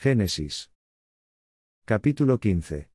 Génesis. Capítulo 15.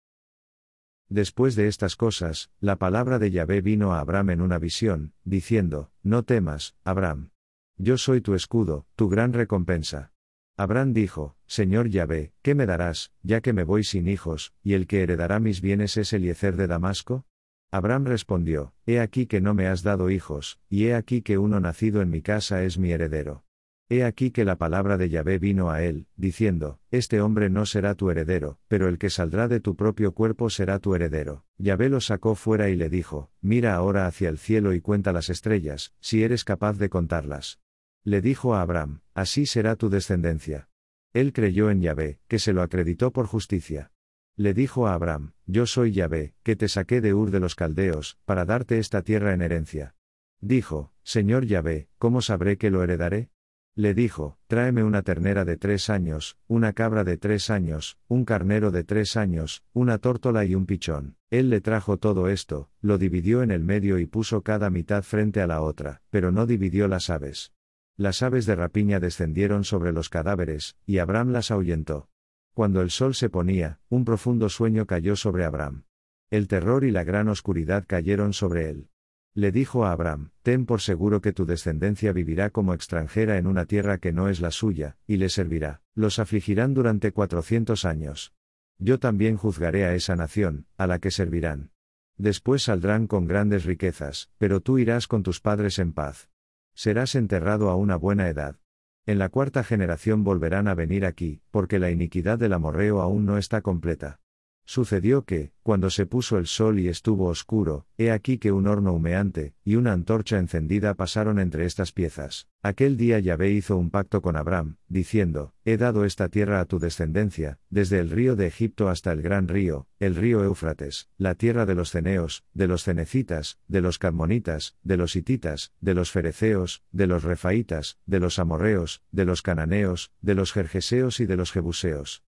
Después de estas cosas, la palabra de Yahvé vino a Abram en una visión, diciendo: No temas, Abram. Yo soy tu escudo, tu gran recompensa. Abram dijo: Señor Yahvé, ¿qué me darás, ya que me voy sin hijos, y el que heredará mis bienes es Eliezer de Damasco? Abram respondió: He aquí que no me has dado hijos, y he aquí que uno nacido en mi casa es mi heredero. He aquí que la palabra de Yahvé vino a él, diciendo: Este hombre no será tu heredero, pero el que saldrá de tu propio cuerpo será tu heredero. Yahvé lo sacó fuera y le dijo: Mira ahora hacia el cielo y cuenta las estrellas, si eres capaz de contarlas. Le dijo a Abram: Así será tu descendencia. Él creyó en Yahvé, que se lo acreditó por justicia. Le dijo a Abram: Yo soy Yahvé, que te saqué de Ur de los Caldeos, para darte esta tierra en herencia. Dijo: Señor Yahvé, ¿cómo sabré que lo heredaré? Le dijo: Tráeme una ternera de 3 años, una cabra de 3 años, un carnero de 3 años, una tórtola y un pichón. Él le trajo todo esto, lo dividió en el medio y puso cada mitad frente a la otra, pero no dividió las aves. Las aves de rapiña descendieron sobre los cadáveres, y Abram las ahuyentó. Cuando el sol se ponía, un profundo sueño cayó sobre Abram. El terror y la gran oscuridad cayeron sobre él. Le dijo a Abram: Ten por seguro que tu descendencia vivirá como extranjera en una tierra que no es la suya, y le servirá. Los afligirán durante 400 años. Yo también juzgaré a esa nación, a la que servirán. Después saldrán con grandes riquezas, pero tú irás con tus padres en paz. Serás enterrado a una buena edad. En la 4ª generación volverán a venir aquí, porque la iniquidad del amorreo aún no está completa. Sucedió que, cuando se puso el sol y estuvo oscuro, he aquí que un horno humeante, y una antorcha encendida pasaron entre estas piezas. Aquel día Yahvé hizo un pacto con Abram, diciendo: He dado esta tierra a tu descendencia, desde el río de Egipto hasta el gran río, el río Éufrates, la tierra de los ceneos, de los cenecitas, de los cadmonitas, de los hititas, de los fereceos, de los refaitas, de los amorreos, de los cananeos, de los gergeseos y de los jebuseos.